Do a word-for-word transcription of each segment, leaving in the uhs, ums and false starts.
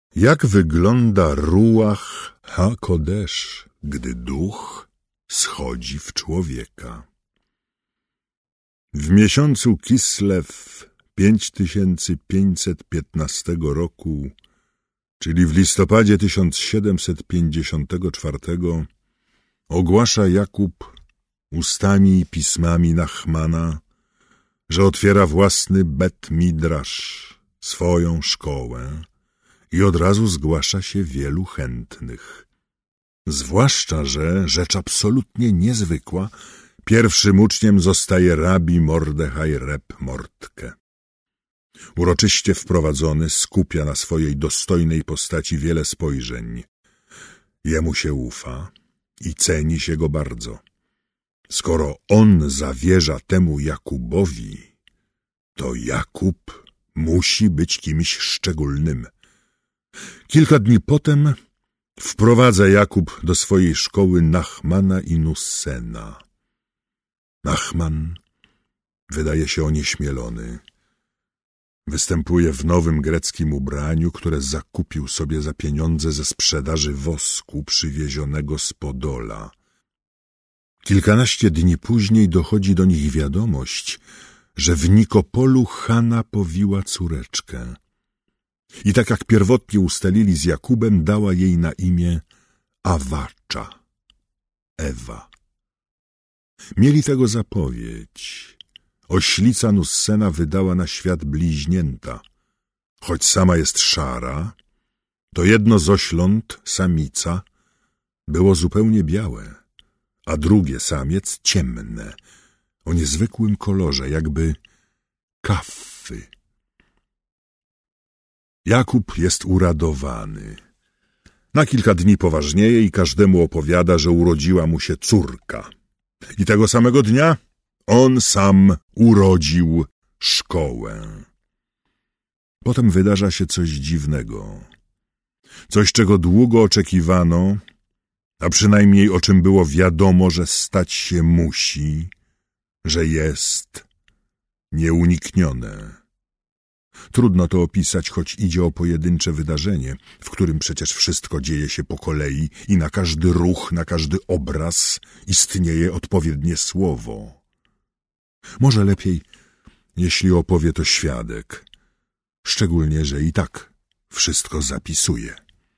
Jak wygląda Ruach HaKodesz, gdy duch schodzi w człowieka? W miesiącu Kislew pięć tysięcy pięćset piętnastego roku, czyli w listopadzie tysiąc siedemset pięćdziesiątego czwartego, ogłasza Jakub ustami i pismami Nachmana, że otwiera własny Bet Midrasz, swoją szkołę, i od razu zgłasza się wielu chętnych. Zwłaszcza, że, rzecz absolutnie niezwykła, pierwszym uczniem zostaje rabi Mordechaj Reb Mordke. Uroczyście wprowadzony skupia na swojej dostojnej postaci wiele spojrzeń. Jemu się ufa i ceni się go bardzo. Skoro on zawierza temu Jakubowi, to Jakub musi być kimś szczególnym. Kilka dni potem wprowadza Jakub do swojej szkoły Nachmana i Nussena. Nachman wydaje się onieśmielony. Występuje w nowym greckim ubraniu, które zakupił sobie za pieniądze ze sprzedaży wosku przywiezionego z Podola. Kilkanaście dni później dochodzi do nich wiadomość, że w Nikopolu Hana powiła córeczkę. I tak jak pierwotnie ustalili z Jakubem, dała jej na imię Awacza, Ewa. Mieli tego zapowiedź. Oślica Nussena wydała na świat bliźnięta. Choć sama jest szara, to jedno z ośląt, samica, było zupełnie białe, a drugie, samiec, ciemne, o niezwykłym kolorze, jakby kaffy. Jakub jest uradowany. Na kilka dni poważnieje i każdemu opowiada, że urodziła mu się córka. I tego samego dnia on sam urodził szkołę. Potem wydarza się coś dziwnego. Coś, czego długo oczekiwano, a przynajmniej o czym było wiadomo, że stać się musi, że jest nieuniknione. Trudno to opisać, choć idzie o pojedyncze wydarzenie, w którym przecież wszystko dzieje się po kolei i na każdy ruch, na każdy obraz istnieje odpowiednie słowo. Może lepiej, jeśli opowie to świadek, szczególnie, że i tak wszystko zapisuje.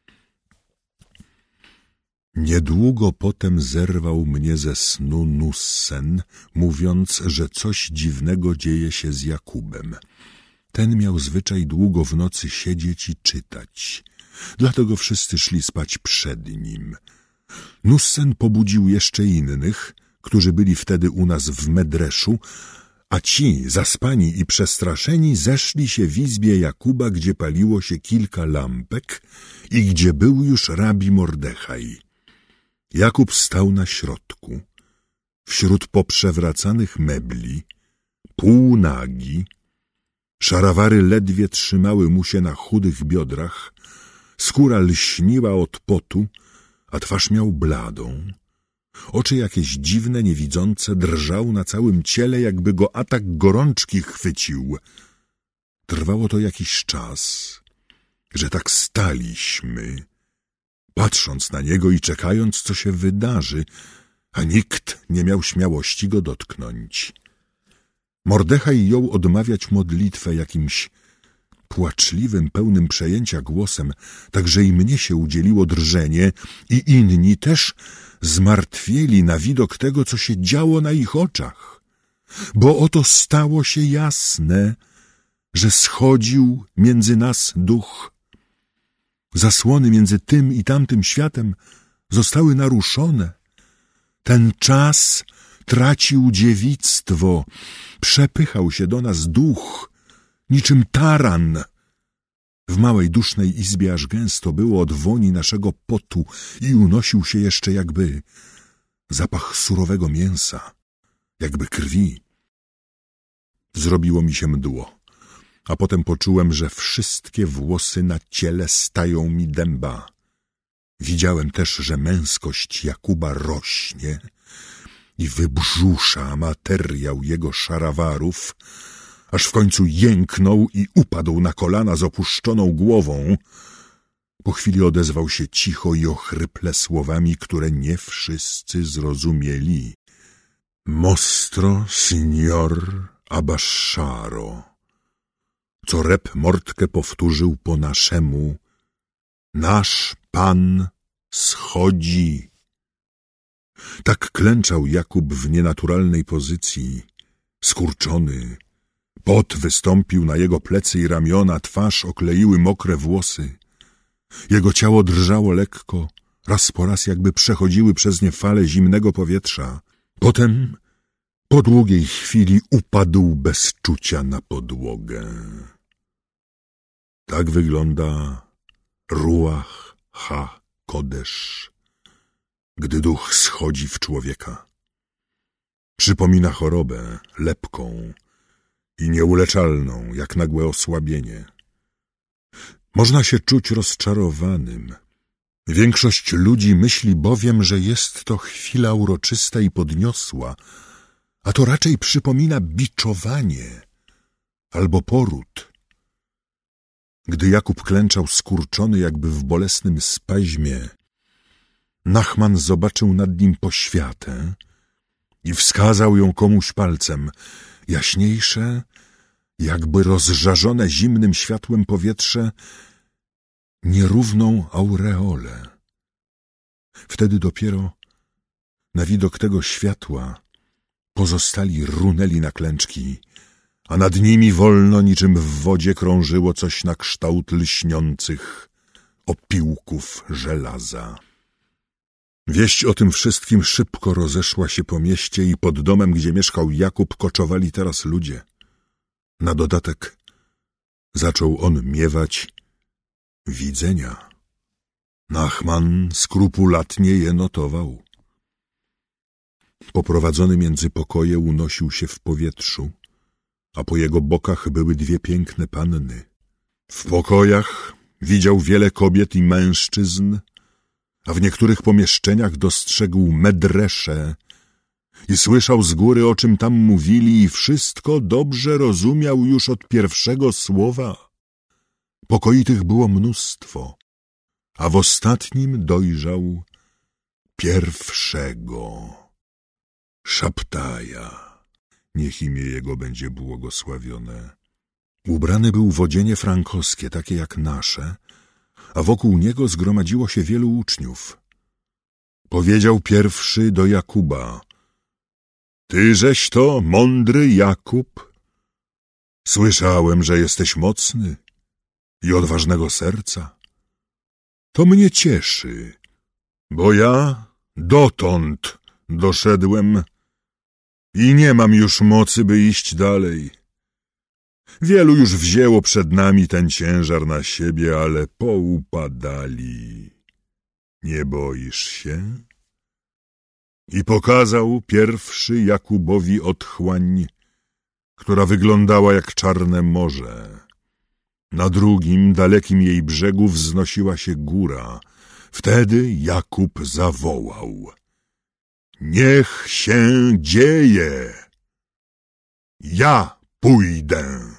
Niedługo potem zerwał mnie ze snu Nussen, mówiąc, że coś dziwnego dzieje się z Jakubem. Ten miał zwyczaj długo w nocy siedzieć i czytać. Dlatego wszyscy szli spać przed nim. Nussen pobudził jeszcze innych, którzy byli wtedy u nas w Medreszu, a ci, zaspani i przestraszeni, zeszli się w izbie Jakuba, gdzie paliło się kilka lampek i gdzie był już rabi Mordechaj. Jakub stał na środku, wśród poprzewracanych mebli, półnagi. Szarawary ledwie trzymały mu się na chudych biodrach, skóra lśniła od potu, a twarz miał bladą. Oczy jakieś dziwne, niewidzące, drżał na całym ciele, jakby go atak gorączki chwycił. Trwało to jakiś czas, że tak staliśmy, patrząc na niego i czekając, co się wydarzy, a nikt nie miał śmiałości go dotknąć. Mordechaj jął odmawiać modlitwę jakimś płaczliwym, pełnym przejęcia głosem, tak że i mnie się udzieliło drżenie i inni też zmartwieli na widok tego, co się działo na ich oczach. Bo oto stało się jasne, że schodził między nas duch. Zasłony między tym i tamtym światem zostały naruszone. Ten czas tracił dziewictwo, przepychał się do nas duch, niczym taran. W małej, dusznej izbie aż gęsto było od woni naszego potu i unosił się jeszcze jakby zapach surowego mięsa, jakby krwi. Zrobiło mi się mdło, a potem poczułem, że wszystkie włosy na ciele stają mi dęba. Widziałem też, że męskość Jakuba rośnie i wybrzusza materiał jego szarawarów, aż w końcu jęknął i upadł na kolana z opuszczoną głową, Po chwili odezwał się cicho i ochryple słowami, które nie wszyscy zrozumieli. Mostro signor Abassaro. Co rep Mortke powtórzył po naszemu. Nasz pan schodzi. Tak klęczał Jakub w nienaturalnej pozycji, skurczony. Pot wystąpił na jego plecy i ramiona, twarz okleiły mokre włosy. Jego ciało drżało lekko, raz po raz jakby przechodziły przez nie fale zimnego powietrza. Potem, po długiej chwili, upadł bez czucia na podłogę. Tak wygląda Ruach ha-Kodesz, gdy duch schodzi w człowieka. Przypomina chorobę lepką i nieuleczalną, jak nagłe osłabienie. Można się czuć rozczarowanym. Większość ludzi myśli bowiem, że jest to chwila uroczysta i podniosła, a to raczej przypomina biczowanie albo poród. Gdy Jakub klęczał skurczony jakby w bolesnym spaźmie, Nachman zobaczył nad nim poświatę i wskazał ją komuś palcem. Jaśniejsze, jakby rozżarzone zimnym światłem powietrze, nierówną aureolę. Wtedy dopiero na widok tego światła pozostali runęli na klęczki, a nad nimi wolno niczym w wodzie krążyło coś na kształt lśniących opiłków żelaza. Wieść o tym wszystkim szybko rozeszła się po mieście i pod domem, gdzie mieszkał Jakub, koczowali teraz ludzie. Na dodatek zaczął on miewać widzenia. Nachman skrupulatnie je notował. Poprowadzony między pokoje unosił się w powietrzu, a po jego bokach były dwie piękne panny. W pokojach widział wiele kobiet i mężczyzn, a w niektórych pomieszczeniach dostrzegł medresze i słyszał z góry, o czym tam mówili, i wszystko dobrze rozumiał już od pierwszego słowa. Pokoi tych było mnóstwo, a w ostatnim dojrzał pierwszego. Szabtaja, niech imię jego będzie błogosławione. Ubrany był w odzienie frankowskie, takie jak nasze, a wokół niego zgromadziło się wielu uczniów. Powiedział pierwszy do Jakuba: Tyżeś to mądry Jakub? Słyszałem, że jesteś mocny i odważnego serca. To mnie cieszy, bo ja dotąd doszedłem i nie mam już mocy, by iść dalej. Wielu już wzięło przed nami ten ciężar na siebie, ale poupadali. Nie boisz się? I pokazał pierwszy Jakubowi otchłań, która wyglądała jak czarne morze. Na drugim, dalekim jej brzegu wznosiła się góra. Wtedy Jakub zawołał: Niech się dzieje! Ja pójdę!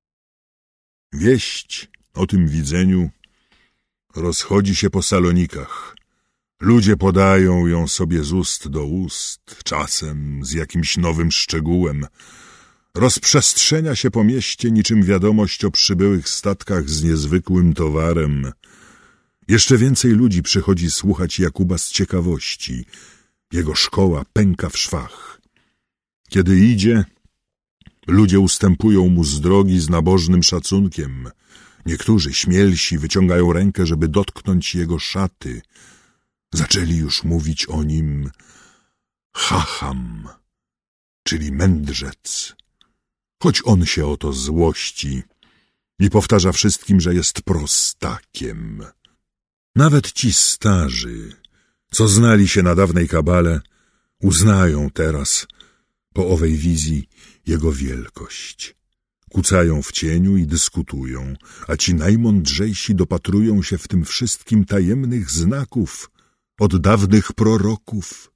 Wieść o tym widzeniu rozchodzi się po Salonikach. Ludzie podają ją sobie z ust do ust, czasem z jakimś nowym szczegółem. Rozprzestrzenia się po mieście niczym wiadomość o przybyłych statkach z niezwykłym towarem. Jeszcze więcej ludzi przychodzi słuchać Jakuba z ciekawości. Jego szkoła pęka w szwach. Kiedy idzie, ludzie ustępują mu z drogi z nabożnym szacunkiem. Niektórzy śmielsi wyciągają rękę, żeby dotknąć jego szaty. Zaczęli już mówić o nim Chacham, czyli mędrzec. Choć on się o to złości i powtarza wszystkim, że jest prostakiem. Nawet ci starzy, co znali się na dawnej kabale, uznają teraz po owej wizji jego wielkość. Kucają w cieniu i dyskutują, a ci najmądrzejsi dopatrują się w tym wszystkim tajemnych znaków od dawnych proroków.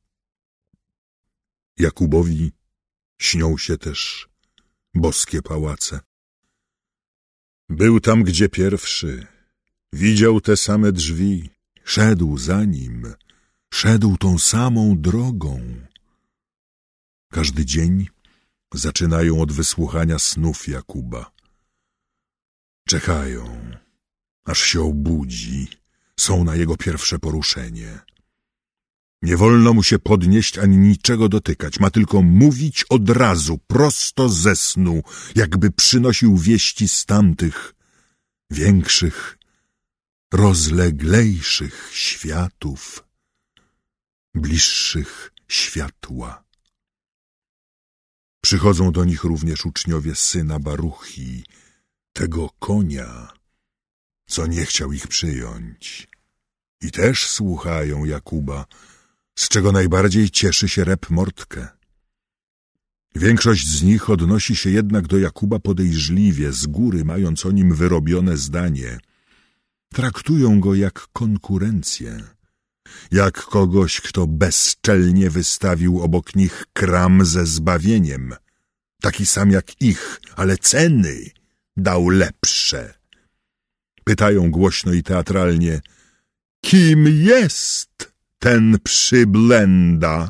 Jakubowi śnią się też boskie pałace. Był tam, gdzie pierwszy, Widział te same drzwi, szedł za nim, szedł tą samą drogą. Każdy dzień zaczynają od wysłuchania snów Jakuba. Czekają, aż się obudzi, są na jego pierwsze poruszenie. Nie wolno mu się podnieść ani niczego dotykać, ma tylko mówić od razu, prosto ze snu, jakby przynosił wieści z tamtych większych, rozleglejszych światów, bliższych światła. Przychodzą do nich również uczniowie syna Baruchi, tego konia, co nie chciał ich przyjąć. I też słuchają Jakuba, z czego najbardziej cieszy się Reb Mordkę. Większość z nich odnosi się jednak do Jakuba podejrzliwie, z góry mając o nim wyrobione zdanie. Traktują go jak konkurencję, jak kogoś, kto bezczelnie wystawił obok nich kram ze zbawieniem, taki sam jak ich, ale ceny dał lepsze. Pytają głośno i teatralnie, kim jest ten przyblenda?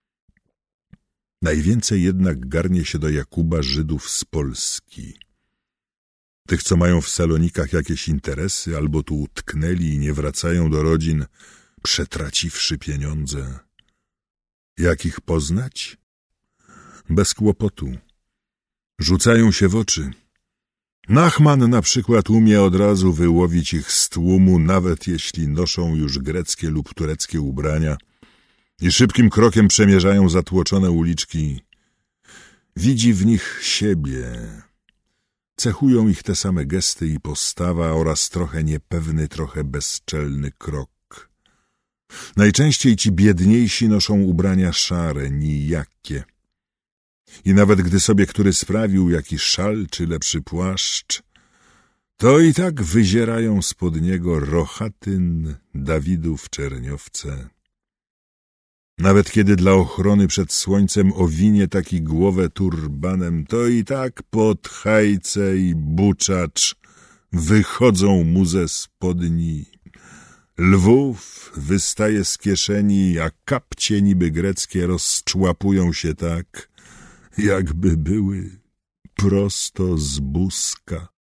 Najwięcej jednak garnie się do Jakuba Żydów z Polski. Tych, co mają w Salonikach jakieś interesy, albo tu utknęli i nie wracają do rodzin, przetraciwszy pieniądze. Jak ich poznać? Bez kłopotu. Rzucają się w oczy. Nachman na przykład umie od razu wyłowić ich z tłumu, nawet jeśli noszą już greckie lub tureckie ubrania i szybkim krokiem przemierzają zatłoczone uliczki. Widzi w nich siebie. Cechują ich te same gesty i postawa oraz trochę niepewny, trochę bezczelny krok. Najczęściej ci biedniejsi noszą ubrania szare, nijakie. I nawet gdy sobie który sprawił jakiś szal czy lepszy płaszcz, to i tak wyzierają spod niego Rochatyn, Dawidów czerniowce. Nawet kiedy dla ochrony przed słońcem owinie taki głowę turbanem, to i tak podchajce i buczacz wychodzą mu ze spodni. Lwów wystaje z kieszeni, a kapcie niby greckie rozczłapują się tak, jakby były prosto z buska.